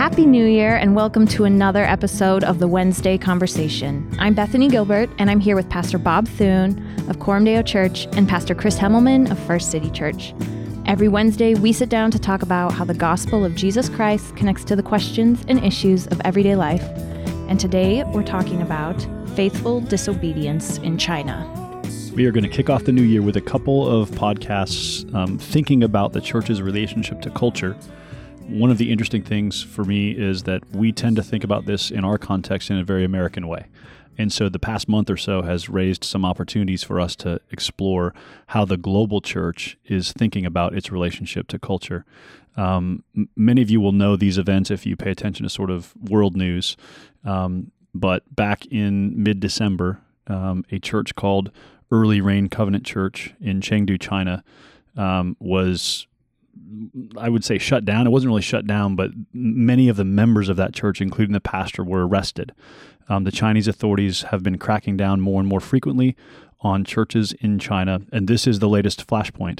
Happy New Year and welcome to another episode of the Wednesday Conversation. I'm Bethany Gilbert and I'm here with Pastor Bob Thune of Coram Deo Church and Pastor Chris Hemmelman of First City Church. Every Wednesday, we sit down to talk about how the gospel of Jesus Christ connects to the questions and issues of everyday life. And today, we're talking about faithful disobedience in China. We are going to kick off the new year with a couple of podcasts thinking about the church's relationship to culture. One of the interesting things for me is that we tend to think about this in our context in a very American way. And so the past month or so has raised some opportunities for us to explore how the global church is thinking about its relationship to culture. Many of you will know these events if you pay attention to sort of world news. But back in mid-December, a church called Early Rain Covenant Church in Chengdu, China, was, I would say, shut down. It wasn't really shut down, but many of the members of that church, including the pastor, were arrested. The Chinese authorities have been cracking down more and more frequently on churches in China, and this is the latest flashpoint.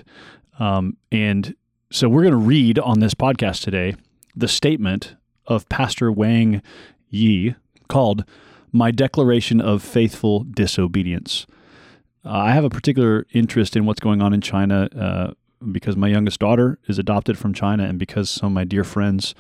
And so we're going to read on this podcast today the statement of Pastor Wang Yi called "My Declaration of Faithful Disobedience." I have a particular interest in what's going on in China because my youngest daughter is adopted from China and because some of my dear friends,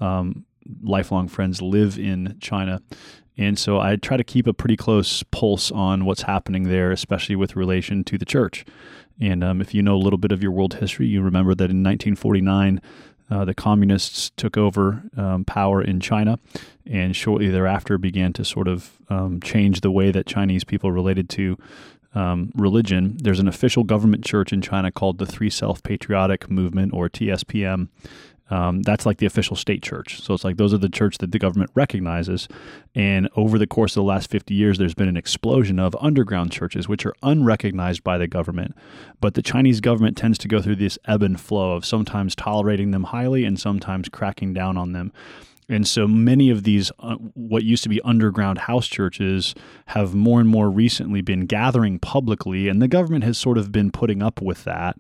lifelong friends, live in China. And so I try to keep a pretty close pulse on what's happening there, especially with relation to the church. And if you know a little bit of your world history, you remember that in 1949, the communists took over power in China and shortly thereafter began to sort of change the way that Chinese people related to religion. There's an official government church in China called the Three Self-Patriotic Movement, or TSPM. That's like the official state church. So it's like those are the church that the government recognizes. And over the course of the last 50 years, there's been an explosion of underground churches, which are unrecognized by the government. But the Chinese government tends to go through this ebb and flow of sometimes tolerating them highly and sometimes cracking down on them. And so many of these, what used to be underground house churches, have more and more recently been gathering publicly, and the government has sort of been putting up with that.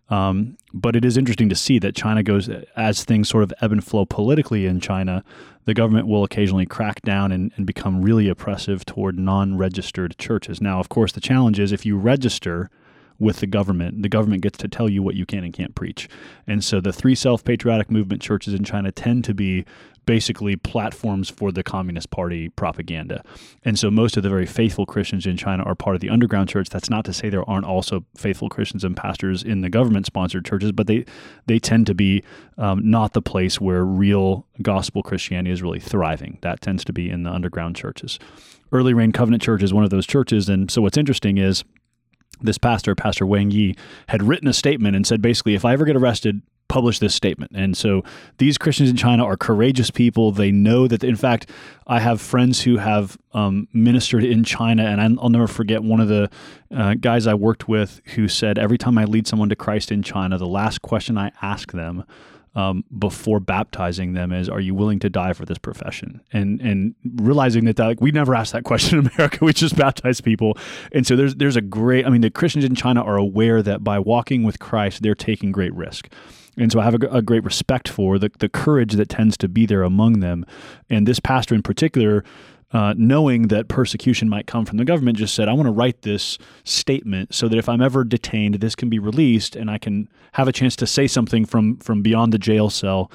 But it is interesting to see that China goes, as things sort of ebb and flow politically in China, the government will occasionally crack down and become really oppressive toward non-registered churches. Now, of course, the challenge is if you register with the government gets to tell you what you can and can't preach. And so the Three Self-Patriotic Movement churches in China tend to be basically platforms for the Communist Party propaganda. And so most of the very faithful Christians in China are part of the underground church. That's not to say there aren't also faithful Christians and pastors in the government-sponsored churches, but they tend to be not the place where real gospel Christianity is really thriving. That tends to be in the underground churches. Early Rain Covenant Church is one of those churches, and so what's interesting is this pastor, Pastor Wang Yi, had written a statement and said, basically, if I ever get arrested, publish this statement. And so these Christians in China are courageous people. They know that, in fact, I have friends who have ministered in China, and I'll never forget one of the guys I worked with who said, every time I lead someone to Christ in China, the last question I ask them before baptizing them is, are you willing to die for this profession? And realizing that like, we never ask that question in America, we just baptize people. And so there's a great, the Christians in China are aware that by walking with Christ, they're taking great risk. And so I have a great respect for the courage that tends to be there among them. And this pastor in particular, knowing that persecution might come from the government, just said, I want to write this statement so that if I'm ever detained, this can be released and I can have a chance to say something from beyond the jail cell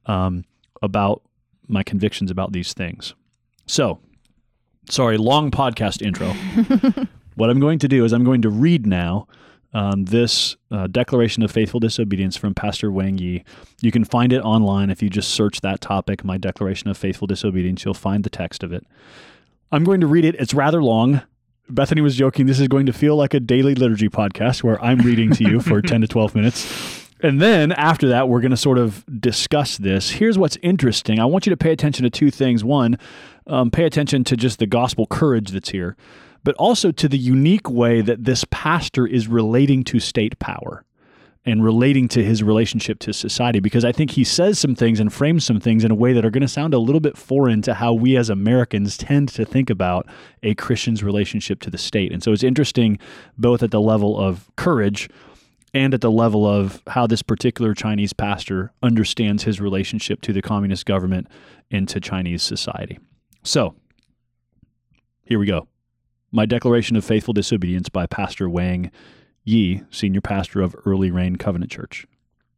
about my convictions about these things. So, sorry, long podcast intro. What I'm going to do is I'm going to read now this Declaration of Faithful Disobedience from Pastor Wang Yi. You can find it online if you just search that topic, My Declaration of Faithful Disobedience. You'll find the text of it. I'm going to read it. It's rather long. Bethany was joking. This is going to feel like a daily liturgy podcast where I'm reading to you for 10 to 12 minutes. And then after that, we're going to sort of discuss this. Here's what's interesting. I want you to pay attention to two things. One, pay attention to just the gospel courage that's here, but also to the unique way that this pastor is relating to state power and relating to his relationship to society, because I think he says some things and frames some things in a way that are going to sound a little bit foreign to how we as Americans tend to think about a Christian's relationship to the state. And so it's interesting both at the level of courage and at the level of how this particular Chinese pastor understands his relationship to the communist government and to Chinese society. So, here we go. My Declaration of Faithful Disobedience by Pastor Wang Yi, senior pastor of Early Rain Covenant Church.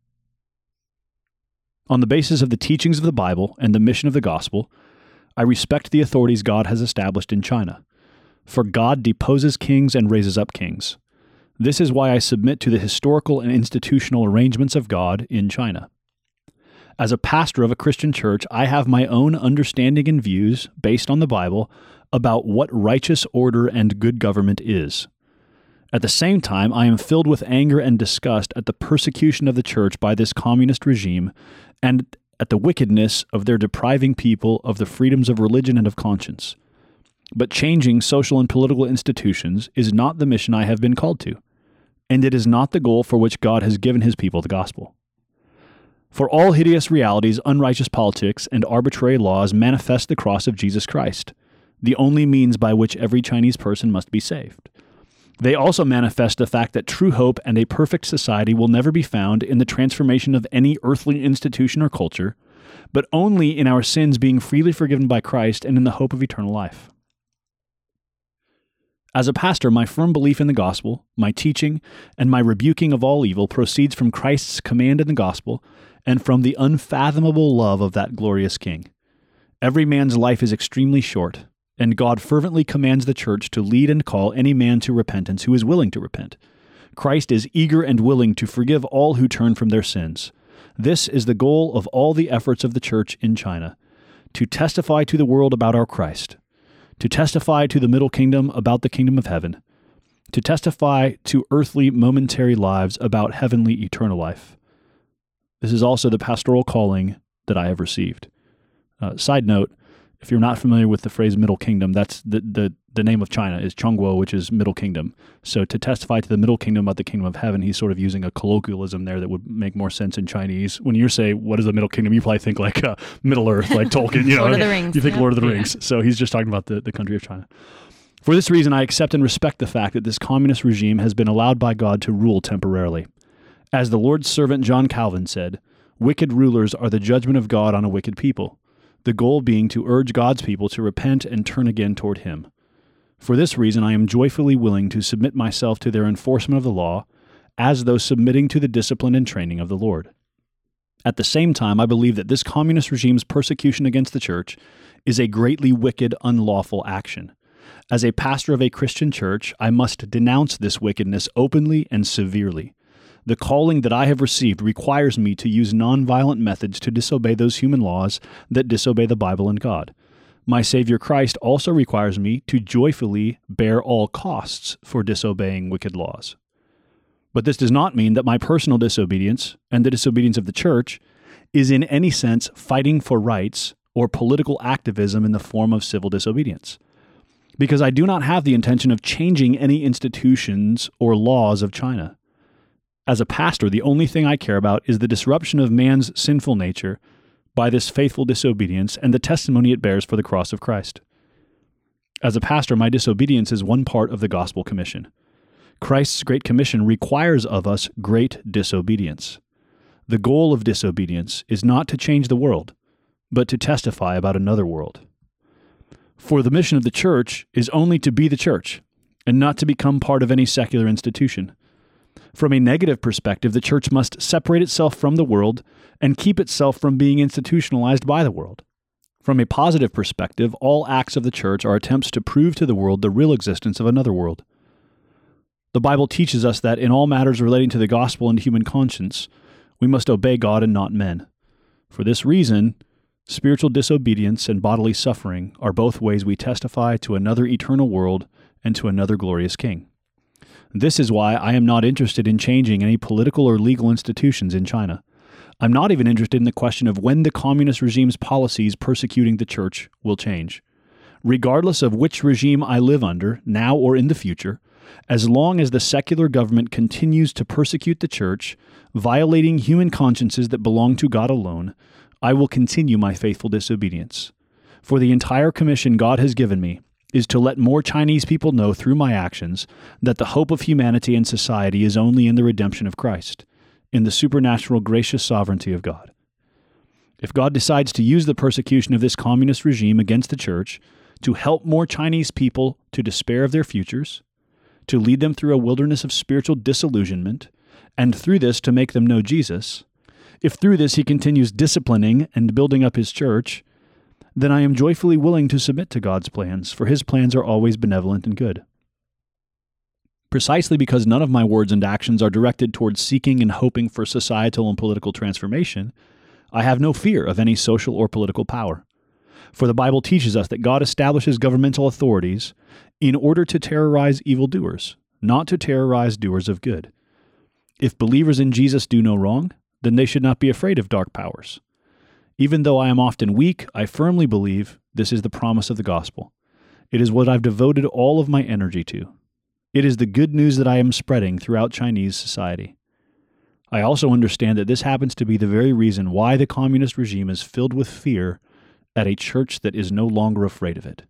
On the basis of the teachings of the Bible and the mission of the gospel, I respect the authorities God has established in China. For God deposes kings and raises up kings. This is why I submit to the historical and institutional arrangements of God in China. As a pastor of a Christian church, I have my own understanding and views based on the Bible about what righteous order and good government is. At the same time, I am filled with anger and disgust at the persecution of the church by this communist regime and at the wickedness of their depriving people of the freedoms of religion and of conscience. But changing social and political institutions is not the mission I have been called to, and it is not the goal for which God has given his people the gospel. For all hideous realities, unrighteous politics, and arbitrary laws manifest the cross of Jesus Christ, the only means by which every Chinese person must be saved. They also manifest the fact that true hope and a perfect society will never be found in the transformation of any earthly institution or culture, but only in our sins being freely forgiven by Christ and in the hope of eternal life. As a pastor, my firm belief in the gospel, my teaching, and my rebuking of all evil proceeds from Christ's command in the gospel and from the unfathomable love of that glorious King. Every man's life is extremely short, and God fervently commands the church to lead and call any man to repentance who is willing to repent. Christ is eager and willing to forgive all who turn from their sins. This is the goal of all the efforts of the church in China, to testify to the world about our Christ, to testify to the Middle Kingdom about the kingdom of heaven, to testify to earthly momentary lives about heavenly eternal life. This is also the pastoral calling that I have received. Side note, if you're not familiar with the phrase Middle Kingdom, that's the name of China is Chongguo, which is Middle Kingdom. So to testify to the Middle Kingdom about the kingdom of heaven, he's sort of using a colloquialism there that would make more sense in Chinese. When you say, what is the Middle Kingdom, you probably think like Middle Earth, like Tolkien. You know, Lord of the Rings. You think Lord of the Rings. So he's just talking about the country of China. For this reason, I accept and respect the fact that this communist regime has been allowed by God to rule temporarily. As the Lord's servant John Calvin said, wicked rulers are the judgment of God on a wicked people, the goal being to urge God's people to repent and turn again toward him. For this reason, I am joyfully willing to submit myself to their enforcement of the law, as though submitting to the discipline and training of the Lord. At the same time, I believe that this communist regime's persecution against the church is a greatly wicked, unlawful action. As a pastor of a Christian church, I must denounce this wickedness openly and severely. The calling that I have received requires me to use nonviolent methods to disobey those human laws that disobey the Bible and God. My Savior Christ also requires me to joyfully bear all costs for disobeying wicked laws. But this does not mean that my personal disobedience and the disobedience of the church is in any sense fighting for rights or political activism in the form of civil disobedience, because I do not have the intention of changing any institutions or laws of China. As a pastor, the only thing I care about is the disruption of man's sinful nature by this faithful disobedience and the testimony it bears for the cross of Christ. As a pastor, my disobedience is one part of the gospel commission. Christ's great commission requires of us great disobedience. The goal of disobedience is not to change the world, but to testify about another world. For the mission of the church is only to be the church, and not to become part of any secular institution. From a negative perspective, the church must separate itself from the world and keep itself from being institutionalized by the world. From a positive perspective, all acts of the church are attempts to prove to the world the real existence of another world. The Bible teaches us that in all matters relating to the gospel and human conscience, we must obey God and not men. For this reason, spiritual disobedience and bodily suffering are both ways we testify to another eternal world and to another glorious King. This is why I am not interested in changing any political or legal institutions in China. I'm not even interested in the question of when the communist regime's policies persecuting the church will change. Regardless of which regime I live under, now or in the future, as long as the secular government continues to persecute the church, violating human consciences that belong to God alone, I will continue my faithful disobedience. For the entire commission God has given me, is to let more Chinese people know through my actions that the hope of humanity and society is only in the redemption of Christ, in the supernatural gracious sovereignty of God. If God decides to use the persecution of this communist regime against the church to help more Chinese people to despair of their futures, to lead them through a wilderness of spiritual disillusionment, and through this to make them know Jesus, if through this he continues disciplining and building up his church, then I am joyfully willing to submit to God's plans, for his plans are always benevolent and good. Precisely because none of my words and actions are directed towards seeking and hoping for societal and political transformation, I have no fear of any social or political power. For the Bible teaches us that God establishes governmental authorities in order to terrorize evildoers, not to terrorize doers of good. If believers in Jesus do no wrong, then they should not be afraid of dark powers. Even though I am often weak, I firmly believe this is the promise of the gospel. It is what I've devoted all of my energy to. It is the good news that I am spreading throughout Chinese society. I also understand that this happens to be the very reason why the communist regime is filled with fear at a church that is no longer afraid of it.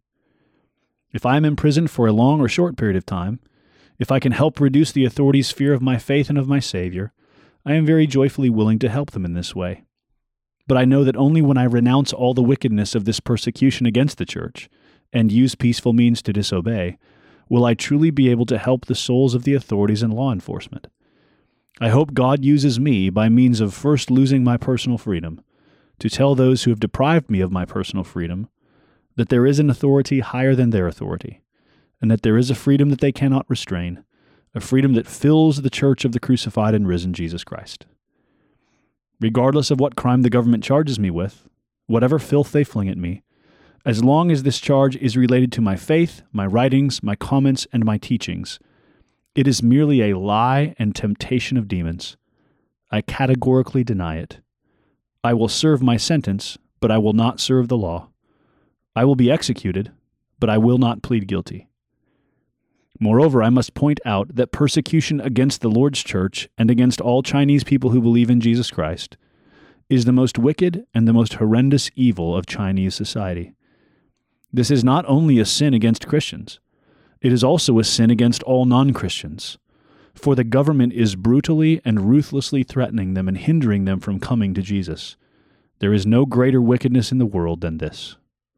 If I am imprisoned for a long or short period of time, if I can help reduce the authorities' fear of my faith and of my Savior, I am very joyfully willing to help them in this way. But I know that only when I renounce all the wickedness of this persecution against the church and use peaceful means to disobey, will I truly be able to help the souls of the authorities and law enforcement. I hope God uses me by means of first losing my personal freedom to tell those who have deprived me of my personal freedom that there is an authority higher than their authority, and that there is a freedom that they cannot restrain, a freedom that fills the church of the crucified and risen Jesus Christ. Regardless of what crime the government charges me with, whatever filth they fling at me, as long as this charge is related to my faith, my writings, my comments, and my teachings, it is merely a lie and temptation of demons. I categorically deny it. I will serve my sentence, but I will not serve the law. I will be executed, but I will not plead guilty. Moreover, I must point out that persecution against the Lord's church and against all Chinese people who believe in Jesus Christ is the most wicked and the most horrendous evil of Chinese society. This is not only a sin against Christians, it is also a sin against all non-Christians, for the government is brutally and ruthlessly threatening them and hindering them from coming to Jesus. There is no greater wickedness in the world than this.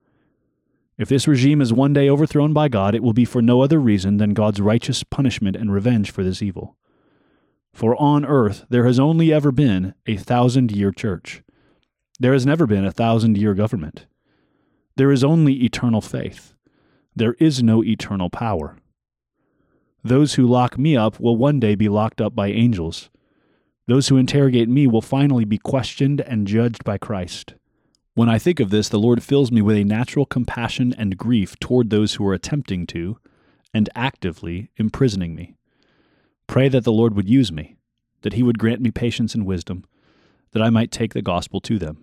If this regime is one day overthrown by God, it will be for no other reason than God's righteous punishment and revenge for this evil. For on earth there has only ever been a 1,000-year church. There has never been a 1,000-year government. There is only eternal faith. There is no eternal power. Those who lock me up will one day be locked up by angels. Those who interrogate me will finally be questioned and judged by Christ. When I think of this, the Lord fills me with a natural compassion and grief toward those who are attempting to, and actively, imprisoning me. Pray that the Lord would use me, that he would grant me patience and wisdom, that I might take the gospel to them.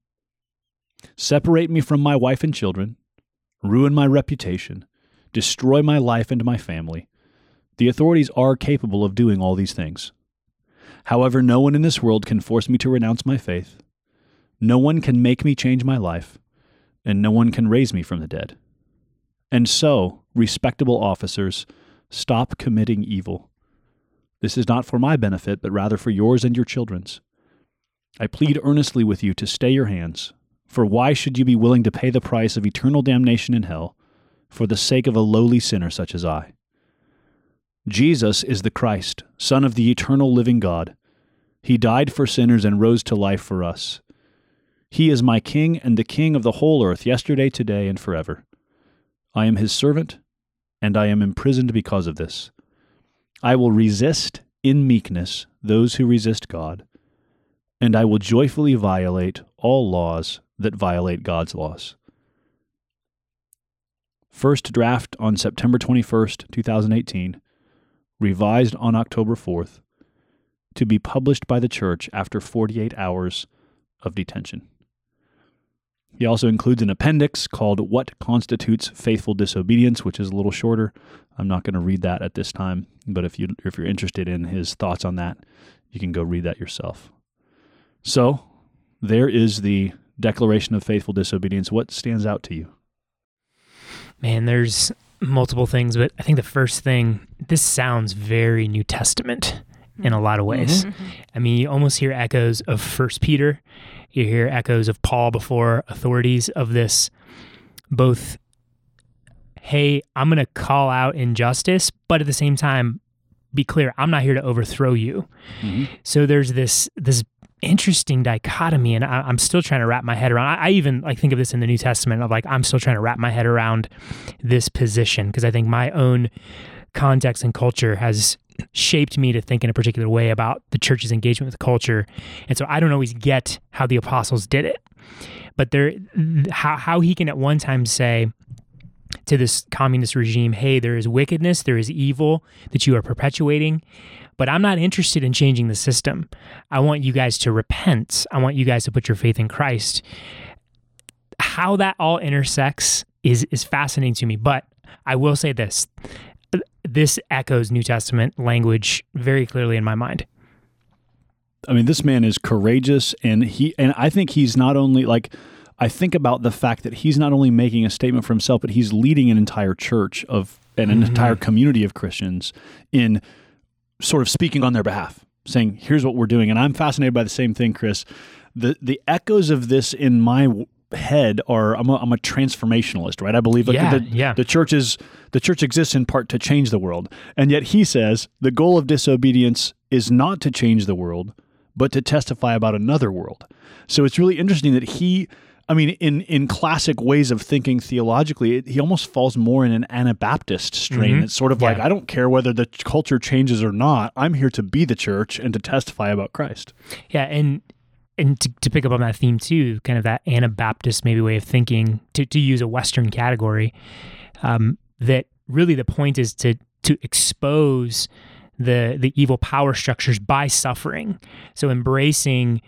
Separate me from my wife and children, ruin my reputation, destroy my life and my family. The authorities are capable of doing all these things. However, no one in this world can force me to renounce my faith. No one can make me change my life, and no one can raise me from the dead. And so, respectable officers, stop committing evil. This is not for my benefit, but rather for yours and your children's. I plead earnestly with you to stay your hands, for why should you be willing to pay the price of eternal damnation in hell for the sake of a lowly sinner such as I? Jesus is the Christ, Son of the eternal living God. He died for sinners and rose to life for us. He is my King and the King of the whole earth, yesterday, today, and forever. I am his servant, and I am imprisoned because of this. I will resist in meekness those who resist God, and I will joyfully violate all laws that violate God's laws. First draft on September 21st, 2018, revised on October 4th, to be published by the church after 48 hours of detention. He also includes an appendix called What Constitutes Faithful Disobedience, which is a little shorter. I'm not going to read that at this time, but if you're interested in his thoughts on that, you can go read that yourself. So, there is the Declaration of Faithful Disobedience. What stands out to you? Man, there's multiple things, but I think the first thing, this sounds very New Testament in a lot of ways. Mm-hmm. I mean, you almost hear echoes of 1 Peter. You hear echoes of Paul before authorities of this, both, hey, I'm going to call out injustice, but at the same time, be clear, I'm not here to overthrow you. Mm-hmm. So there's this interesting dichotomy, and I'm still trying to wrap my head around. I even think of this in the New Testament of I'm still trying to wrap my head around this position, because I think my own context and culture has shaped me to think in a particular way about the church's engagement with culture. And so I don't always get how the apostles did it, but how he can at one time say to this communist regime, hey, there is wickedness, there is evil that you are perpetuating, but I'm not interested in changing the system. I want you guys to repent. I want you guys to put your faith in Christ. How that all intersects is fascinating to me, but I will say this. This echoes New Testament language very clearly in my mind. I mean, this man is courageous, and I think he's not only I think about the fact that he's not only making a statement for himself, but he's leading an entire church and an entire community of Christians in sort of speaking on their behalf, saying, here's what we're doing. And I'm fascinated by the same thing, Chris. The echoes of this in my head are, I'm a transformationalist, right? I believe the church exists in part to change the world. And yet he says the goal of disobedience is not to change the world, but to testify about another world. So it's really interesting that in classic ways of thinking theologically, he almost falls more in an Anabaptist strain. Mm-hmm. It's sort of I don't care whether the culture changes or not. I'm here to be the church and to testify about Christ. Yeah, and to pick up on that theme too, kind of that Anabaptist maybe way of thinking, to use a Western category, that really the point is to expose the evil power structures by suffering. So embracing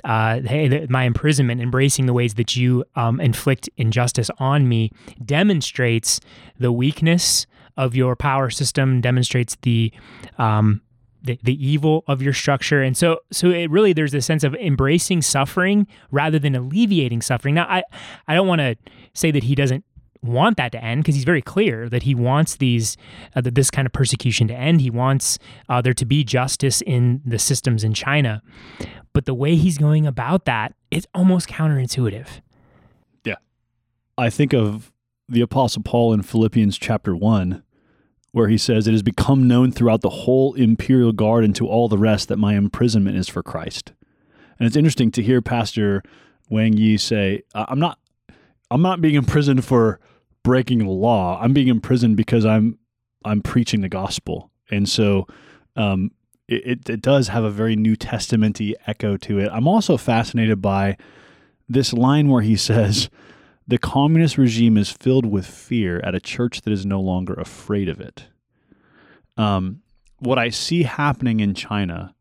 my imprisonment, embracing the ways that you inflict injustice on me, demonstrates the weakness of your power system, demonstrates the evil of your structure. And so it really, there's a sense of embracing suffering rather than alleviating suffering. Now, I don't want to say that he doesn't want that to end, because he's very clear that he wants this kind of persecution to end. He wants there to be justice in the systems in China. But the way he's going about that is almost counterintuitive. Yeah. I think of the Apostle Paul in Philippians chapter 1, where he says, it has become known throughout the whole imperial guard and to all the rest that my imprisonment is for Christ. And it's interesting to hear Pastor Wang Yi say, I'm not being imprisoned for breaking the law. I'm being imprisoned because I'm preaching the gospel. And so it does have a very New Testament-y echo to it. I'm also fascinated by this line where he says, the communist regime is filled with fear at a church that is no longer afraid of it. What I see happening in China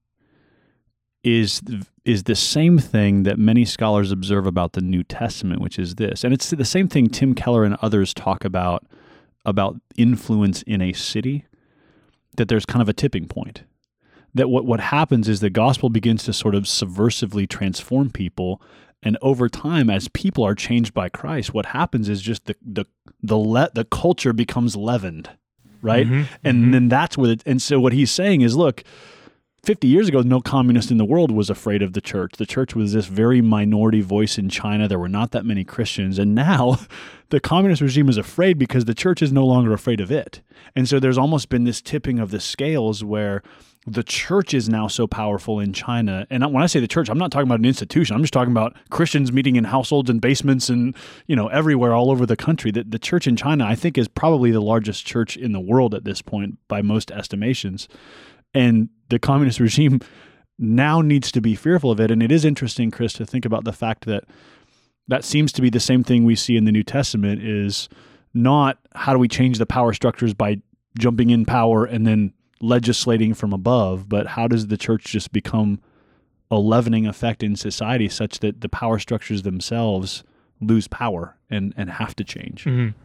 is the same thing that many scholars observe about the New Testament, which is this. And it's the same thing Tim Keller and others talk about influence in a city, that there's kind of a tipping point. That what happens is the gospel begins to sort of subversively transform people, and over time, as people are changed by Christ, what happens is just the culture becomes leavened, right? Mm-hmm. And then that's and so what he's saying is, look, 50 years ago, no communist in the world was afraid of the church. The church was this very minority voice in China. There were not that many Christians. And now the communist regime is afraid because the church is no longer afraid of it. And so there's almost been this tipping of the scales where the church is now so powerful in China. And when I say the church, I'm not talking about an institution. I'm just talking about Christians meeting in households and basements and, everywhere all over the country. The church in China, I think, is probably the largest church in the world at this point by most estimations. And the communist regime now needs to be fearful of it. And it is interesting, Chris, to think about the fact that seems to be the same thing we see in the New Testament, is not how do we change the power structures by jumping in power and then legislating from above, but how does the church just become a leavening effect in society such that the power structures themselves lose power and have to change. Mm-hmm.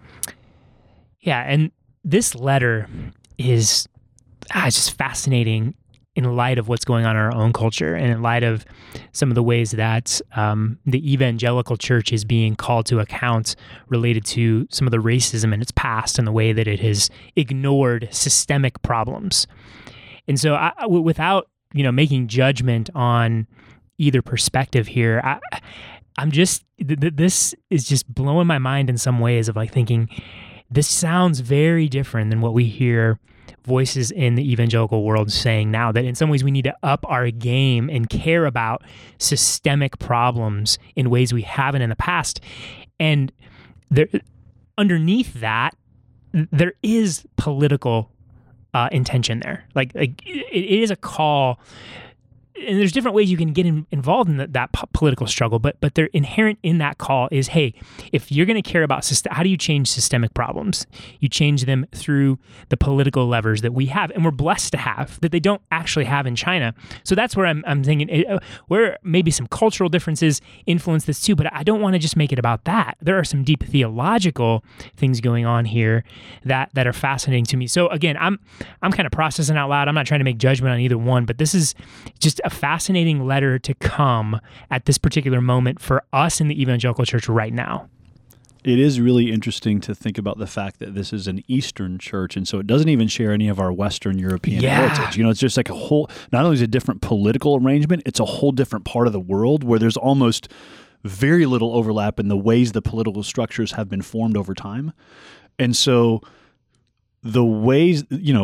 Yeah, and this letter is it's just fascinating in light of what's going on in our own culture and in light of some of the ways that the evangelical church is being called to account related to some of the racism in its past and the way that it has ignored systemic problems. And so without, making judgment on either perspective here, I'm just, this is just blowing my mind in some ways of like thinking, this sounds very different than what we hear voices in the evangelical world saying now, that in some ways we need to up our game and care about systemic problems in ways we haven't in the past. And there, underneath that, there is political intention there. Like it is a call, and there's different ways you can get involved in that political struggle, but they're inherent in that call is, hey, if you're going to care about how do you change systemic problems? You change them through the political levers that we have, and we're blessed to have, that they don't actually have in China. So that's where I'm thinking, where maybe some cultural differences influence this too, but I don't want to just make it about that. There are some deep theological things going on here that are fascinating to me. So again, I'm kind of processing out loud. I'm not trying to make judgment on either one, but this is just a fascinating letter to come at this particular moment for us in the evangelical church right now. It is really interesting to think about the fact that this is an Eastern church, and so it doesn't even share any of our Western European heritage. It's just like a whole, not only is it a different political arrangement, it's a whole different part of the world where there's almost very little overlap in the ways the political structures have been formed over time. And so the ways,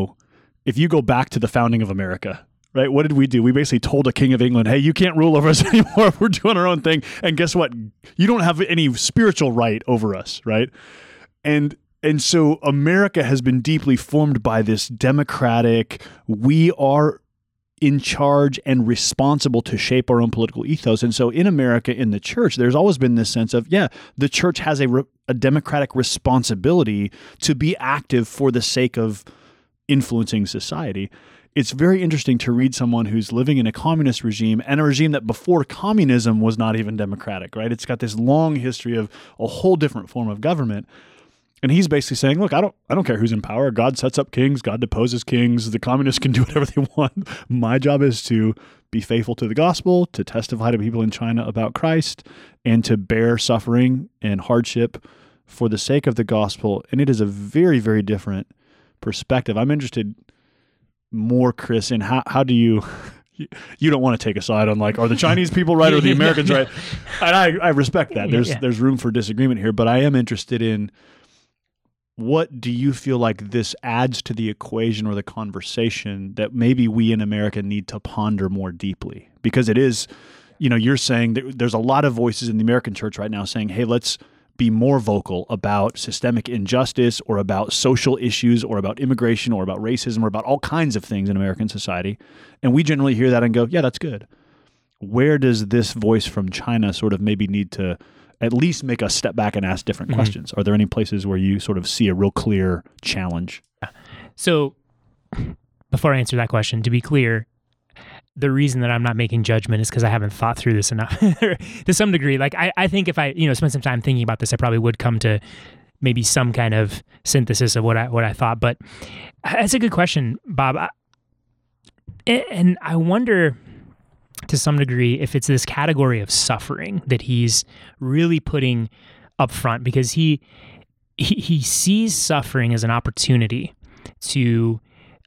if you go back to the founding of America, right? What did we do? We basically told a king of England, hey, you can't rule over us anymore. We're doing our own thing. And guess what? You don't have any spiritual right over us, right? And so America has been deeply formed by this democratic, we are in charge and responsible to shape our own political ethos. And so in America, in the church, there's always been this sense of, the church has a democratic responsibility to be active for the sake of influencing society. It's very interesting to read someone who's living in a communist regime, and a regime that before communism was not even democratic, right? It's got this long history of a whole different form of government. And he's basically saying, look, I don't care who's in power. God sets up kings, God deposes kings. The communists can do whatever they want. My job is to be faithful to the gospel, to testify to people in China about Christ, and to bear suffering and hardship for the sake of the gospel. And it is a very, very different perspective. I'm interested more, Chris, in how do you don't want to take a side on like, are the Chinese people right or the Americans right? And I respect that. There's room for disagreement here, but I am interested in, what do you feel like this adds to the equation or the conversation that maybe we in America need to ponder more deeply? Because it is, you're saying that there's a lot of voices in the American church right now saying, hey, let's be more vocal about systemic injustice or about social issues or about immigration or about racism or about all kinds of things in American society. And we generally hear that and go, yeah, that's good. Where does this voice from China sort of maybe need to at least make us step back and ask different questions? Are there any places where you sort of see a real clear challenge? So before I answer that question, to be clear, the reason that I'm not making judgment is because I haven't thought through this enough to some degree. Like I think if I, spent some time thinking about this, I probably would come to maybe some kind of synthesis of what I thought. But that's a good question, Bob. And I wonder to some degree if it's this category of suffering that he's really putting up front, because he sees suffering as an opportunity to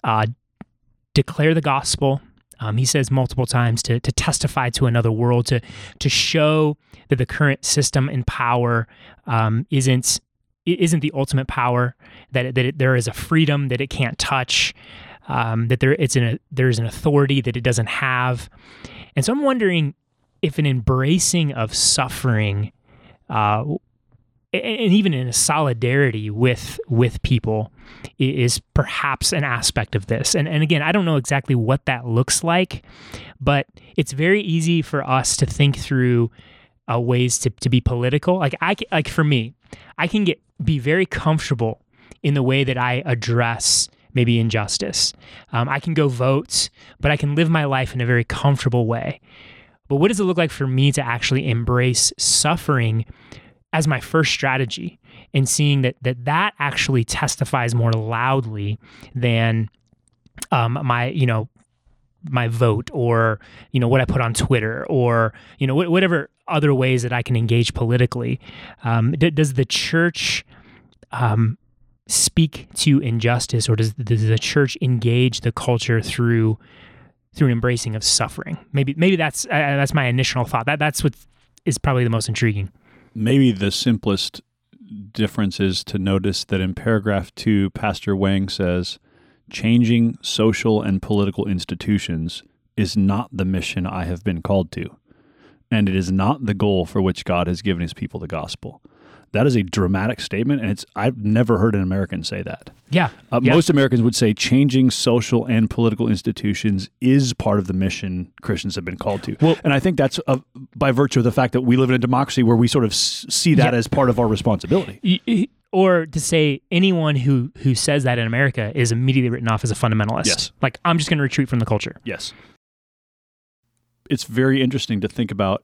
declare the gospel. He says multiple times to testify to another world, to show that the current system and power isn't the ultimate power, that there is a freedom that it can't touch, that there's an authority that it doesn't have. And so I'm wondering if an embracing of suffering, and even in a solidarity with people, is perhaps an aspect of this. And again, I don't know exactly what that looks like, but it's very easy for us to think through ways to be political. Like for me, I can be very comfortable in the way that I address maybe injustice. I can go vote, but I can live my life in a very comfortable way. But what does it look like for me to actually embrace suffering as my first strategy, and seeing that actually testifies more loudly than my my vote, or what I put on Twitter, or whatever other ways that I can engage politically. Does the church speak to injustice, or does the church engage the culture through an embracing of suffering? Maybe that's my initial thought. That's what is probably the most intriguing. Maybe the simplest difference is to notice that in paragraph 2, Pastor Wang says, changing social and political institutions is not the mission I have been called to, and it is not the goal for which God has given his people the gospel. That is a dramatic statement, and I've never heard an American say that. Yeah. Most Americans would say changing social and political institutions is part of the mission Christians have been called to. Well, and I think that's by virtue of the fact that we live in a democracy where we sort of see that as part of our responsibility. Or to say anyone who says that in America is immediately written off as a fundamentalist. Yes. Like, I'm just going to retreat from the culture. Yes. It's very interesting to think about.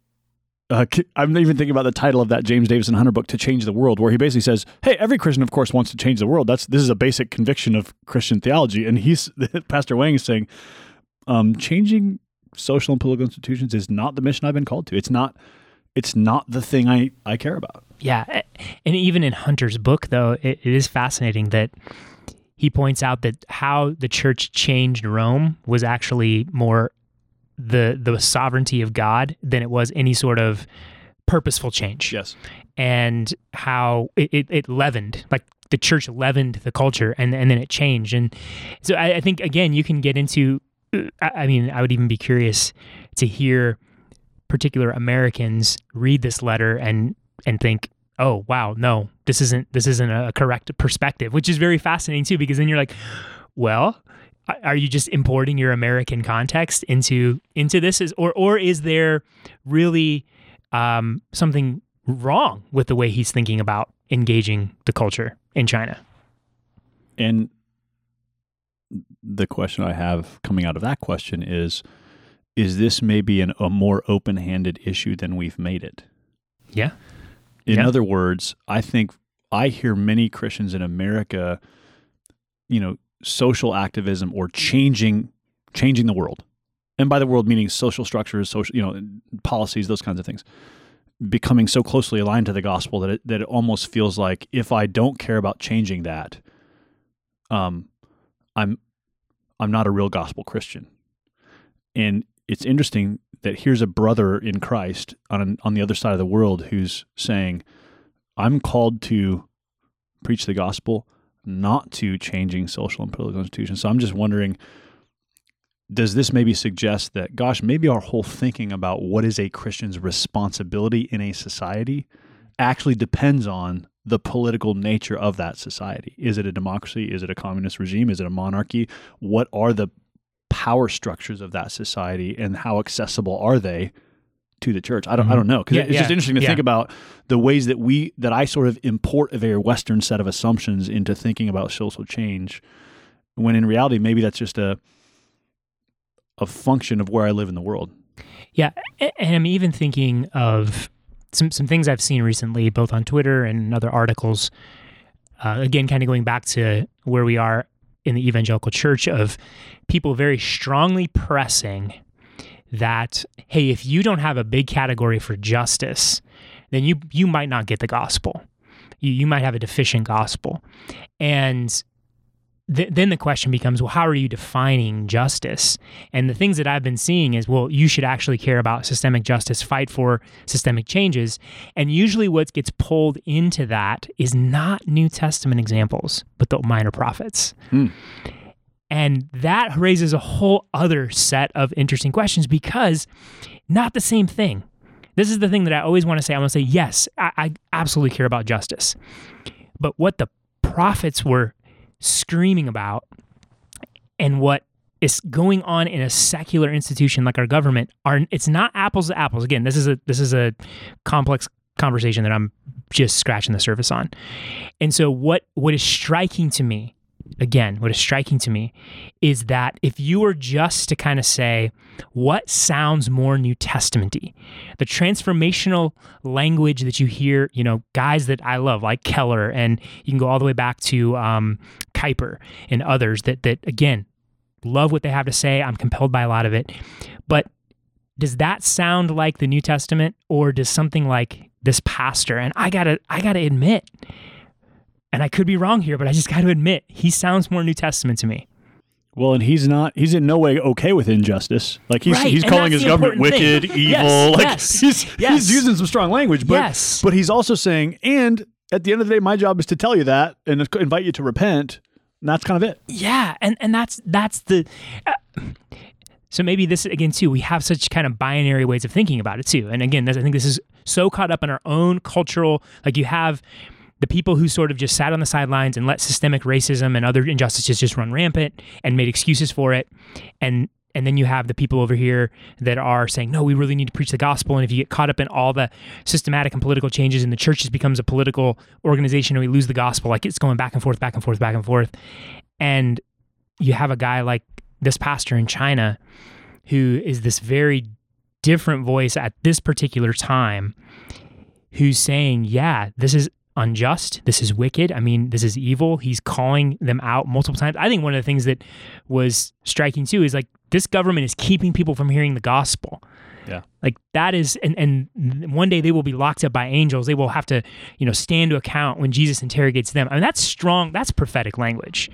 I'm even thinking about the title of that James Davison Hunter book, To Change the World, where he basically says, hey, every Christian, of course, wants to change the world. This is a basic conviction of Christian theology. And Pastor Wang is saying, changing social and political institutions is not the mission I've been called to. It's not the thing I care about. Yeah. And even in Hunter's book, though, it is fascinating that he points out that how the church changed Rome was actually more the sovereignty of God than it was any sort of purposeful change. Yes. And how it leavened, like the church leavened the culture, and then it changed. And so I think, again, you can get into, I would even be curious to hear particular Americans read this letter and think, oh, wow, no, this isn't a correct perspective, which is very fascinating too, because then you're like, well, are you just importing your American context into this? Or is there really something wrong with the way he's thinking about engaging the culture in China? And the question I have coming out of that question is this maybe a more open-handed issue than we've made it? Yeah. In other words, I think I hear many Christians in America, social activism or changing the world, and by the world meaning social structures, social policies, those kinds of things, becoming so closely aligned to the gospel that it almost feels like if I don't care about changing that, I'm not a real gospel Christian. And it's interesting that here's a brother in Christ on the other side of the world who's saying, I'm called to preach the gospel, not to changing social and political institutions. So I'm just wondering, does this maybe suggest that, gosh, maybe our whole thinking about what is a Christian's responsibility in a society actually depends on the political nature of that society? Is it a democracy? Is it a communist regime? Is it a monarchy? What are the power structures of that society, and how accessible are they to the church? I don't know, because it's just interesting to think about the ways that I sort of import a very Western set of assumptions into thinking about social change, when in reality maybe that's just a function of where I live in the world. Yeah, and I'm even thinking of some things I've seen recently, both on Twitter and other articles. Again, kind of going back to where we are in the evangelical church, of people very strongly pressing that, hey, if you don't have a big category for justice, then you might not get the gospel. You might have a deficient gospel. And then the question becomes, well, how are you defining justice? And the things that I've been seeing is, well, you should actually care about systemic justice, fight for systemic changes. And usually what gets pulled into that is not New Testament examples, but the minor prophets. And that raises a whole other set of interesting questions, because not the same thing. This is the thing that I always want to say. I want to say, yes, I absolutely care about justice. But what the prophets were screaming about and what is going on in a secular institution like our government it's not apples to apples. Again, this is a complex conversation that I'm just scratching the surface on. And so what is striking to me is that if you were just to kind of say, what sounds more New Testament-y, the transformational language that you hear, guys that I love, like Keller, and you can go all the way back to Kuyper and others that again, love what they have to say. I'm compelled by a lot of it. But does that sound like the New Testament, or does something like this pastor? And I gotta admit, and I could be wrong here, but I just got to admit, he sounds more New Testament to me. Well, and he's in no way okay with injustice. Like he's calling his government wicked, evil. He's using some strong language, but he's also saying, and at the end of the day, my job is to tell you that and invite you to repent. And that's kind of it. Yeah, and that's the. So maybe this again too. We have such kind of binary ways of thinking about it too. And again, I think this is so caught up in our own cultural. Like you have the people who sort of just sat on the sidelines and let systemic racism and other injustices just run rampant and made excuses for it. And then you have the people over here that are saying, no, we really need to preach the gospel. And if you get caught up in all the systematic and political changes and the church just becomes a political organization and we lose the gospel, like it's going back and forth, back and forth, back and forth. And you have a guy like this pastor in China who is this very different voice at this particular time who's saying, yeah, this is unjust. This is wicked. I mean, this is evil. He's calling them out multiple times. I think one of the things that was striking too is like this government is keeping people from hearing the gospel. Yeah. Like that is, and one day they will be locked up by angels. They will have to, stand to account when Jesus interrogates them. I mean, that's strong. That's prophetic language.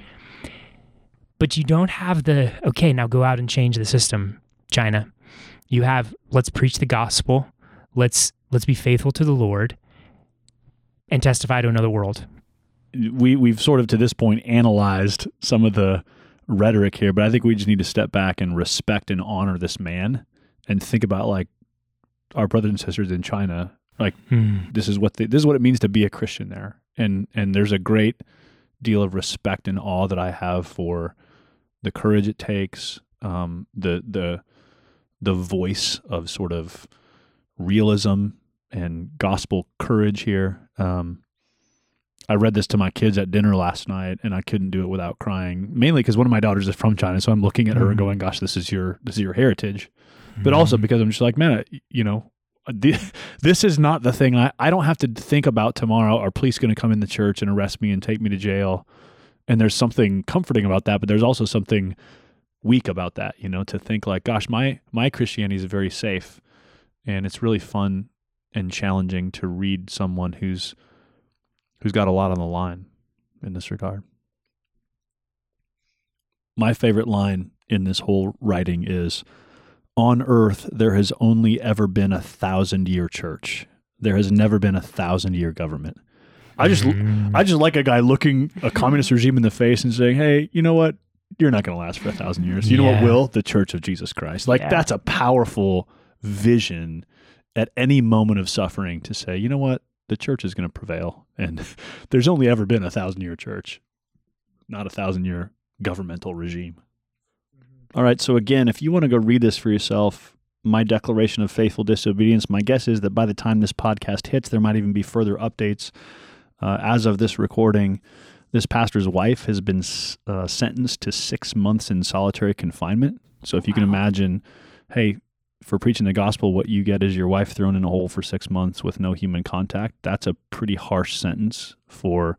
But you don't have okay, now go out and change the system, China. You have, let's preach the gospel. Let's be faithful to the Lord and testify to another world. We've sort of to this point analyzed some of the rhetoric here, but I think we just need to step back and respect and honor this man and think about like our brothers and sisters in China. Like this is what it means to be a Christian there, and there's a great deal of respect and awe that I have for the courage it takes, the voice of sort of realism and gospel courage here. I read this to my kids at dinner last night, and I couldn't do it without crying. Mainly because one of my daughters is from China, so I'm looking at her and going, "Gosh, this is your heritage." But also because I'm just like, man, this is not the thing. I don't have to think about tomorrow. Are police going to come in the church and arrest me and take me to jail? And there's something comforting about that, but there's also something weak about that. To think like, gosh, my Christianity is very safe, and it's really fun and challenging to read someone who's got a lot on the line in this regard. My favorite line in this whole writing is, on earth, there has only ever been 1,000-year church. There has never been 1,000-year government. I just like a guy looking a communist regime in the face and saying, hey, you know what? You're not going to last for 1,000 years. You know what will? The Church of Jesus Christ. That's a powerful vision at any moment of suffering to say, you know what? The church is going to prevail. And there's only ever been 1,000-year church, not 1,000-year governmental regime. All right. So again, if you want to go read this for yourself, my declaration of faithful disobedience, my guess is that by the time this podcast hits, there might even be further updates. As of this recording, this pastor's wife has been sentenced to 6 months in solitary confinement. So if you can imagine, hey, for preaching the gospel, what you get is your wife thrown in a hole for 6 months with no human contact. That's a pretty harsh sentence for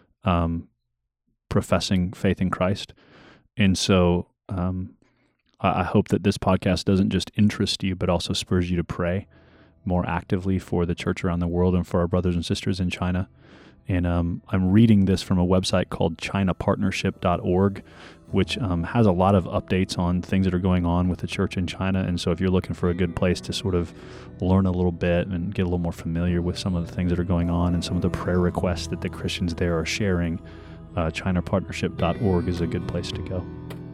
professing faith in Christ. And so I hope that this podcast doesn't just interest you, but also spurs you to pray more actively for the church around the world and for our brothers and sisters in China. And I'm reading this from a website called chinapartnership.org, which has a lot of updates on things that are going on with the church in China. And so if you're looking for a good place to sort of learn a little bit and get a little more familiar with some of the things that are going on and some of the prayer requests that the Christians there are sharing, chinapartnership.org is a good place to go.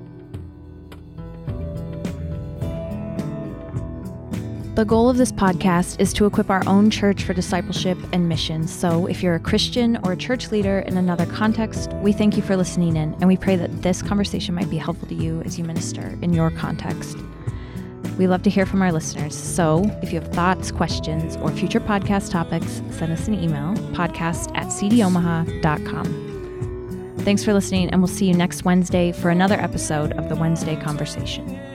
The goal of this podcast is to equip our own church for discipleship and missions. So if you're a Christian or a church leader in another context, we thank you for listening in, and we pray that this conversation might be helpful to you as you minister in your context. We love to hear from our listeners. So if you have thoughts, questions, or future podcast topics, send us an email, podcast@cdomaha.com. Thanks for listening, and we'll see you next Wednesday for another episode of the Wednesday Conversation.